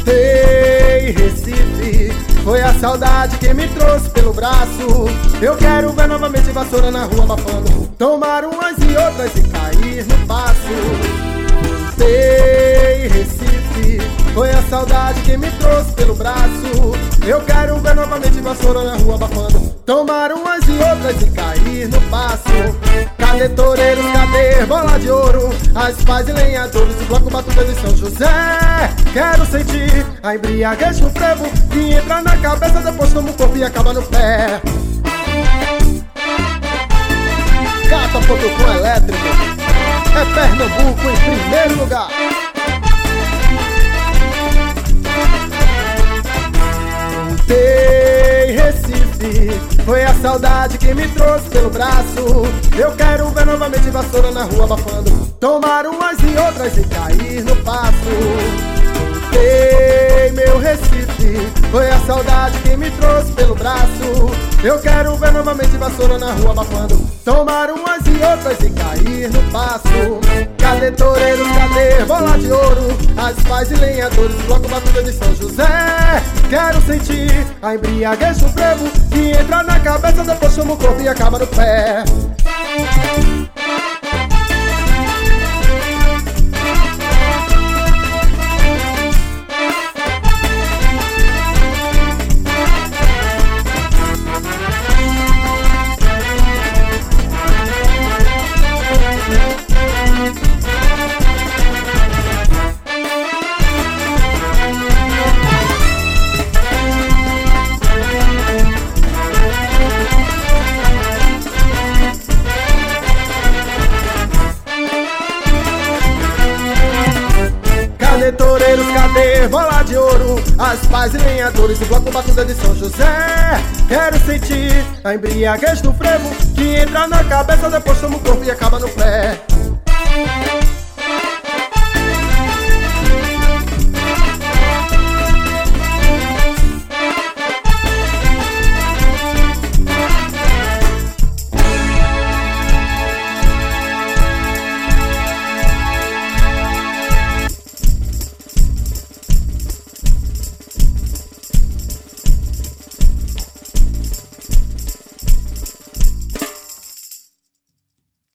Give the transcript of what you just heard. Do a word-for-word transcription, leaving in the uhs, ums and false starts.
Ei, Recife, foi a saudade que me trouxe pelo braço. Eu quero ver novamente vassoura na rua abafando, tomar umas e outras e cair no passo. Ei, Recife, foi a saudade que me trouxe pelo braço. Eu quero ver novamente vassoura na rua abafando, tomar umas e outras e cair no passo. Cadê toureiros, cadê bola de ouro, as pás e lenhadores, o bloco batuta de São José? Quero sentir a embriaguez no frevo, que entra na cabeça, depois toma o corpo e acaba no pé. Cata Fotocom Elétrico, é Pernambuco em primeiro lugar. Ei, Recife, foi a saudade que me trouxe pelo braço. Eu quero ver novamente vassoura na rua abafando, tomar umas e outras e cair no passo. Ei, meu Recife, foi a saudade que me trouxe pelo braço. Eu quero ver novamente vassoura na rua abafando, tomar umas e outras e cair no passo. Cadê toureiros, cadê bola de ouro, as pás e lenhadores, bloco batuta de São José? Quero sentir a embriaguez no frevo, que entra na cabeça, depois chama o corpo e acaba no pé. Cadê toureiros, cadê bola de ouro, as pás e lenhadores, o bloco batuta de São José? Quero sentir a embriaguez do frevo, que entra na cabeça, depois toma o corpo e acaba no pé.